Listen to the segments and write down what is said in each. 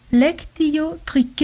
Lectio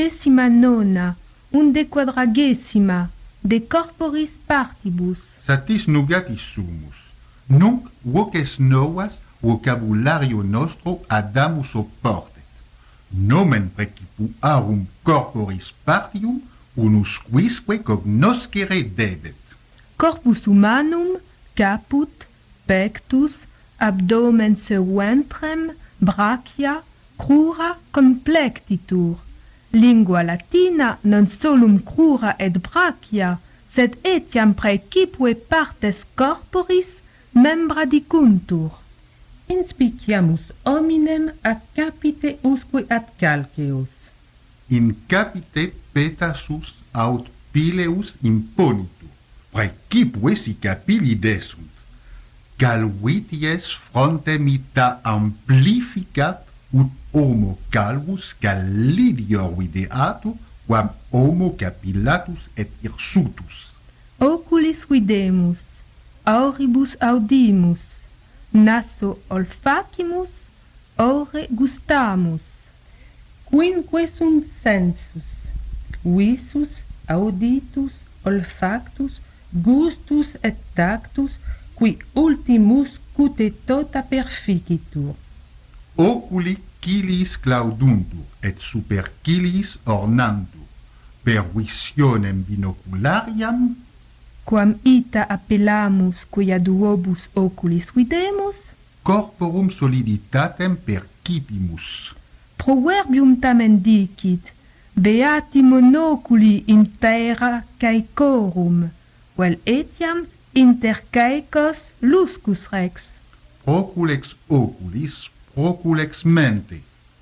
39, unde quadragesima, de corporis partibus. Satis nugatis sumus. Nunc voces novas vocabulario nostro adamus oportet. Nomen precipuarum corporis partium unus quisque cognoscere debet. Corpus humanum, caput, pectus, abdomens ventrem, brachia, crura complectitur. Lingua latina non solum crura et brachia, sed etiam praecipue partes corporis membra dicuntur. Inspiciamus hominem a capite usque ad calceus. In capite petasus aut pileus imponitur, praecipue si capilli desunt. Calvities frontem ita amplificat ut homo calvus callidior videatur, quam homo capillatus et hirsutus. Oculis videmus, auribus audimus, naso olfacimus, ore gustamus. Quinque sunt sensus, visus, auditus, olfactus, gustus et tactus, qui ultimus cute tota perficitur. Oculi cilis clauduntur, et supercilis ornantur, per visionem binoculariam, Quam ita appellamus quia duobus oculis videmus, corporum soliditatem percipimus. proverbium tamen dicit, beati monoculi in terra caecorum, vel etiam inter caecos luscus rex. Proculex oculis, proculex mente.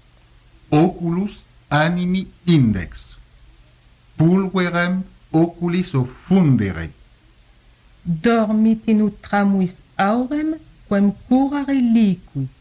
Oculus animi index. Pulverem oculis offundere. Dormit in utramuis aurem, quem curare liquid.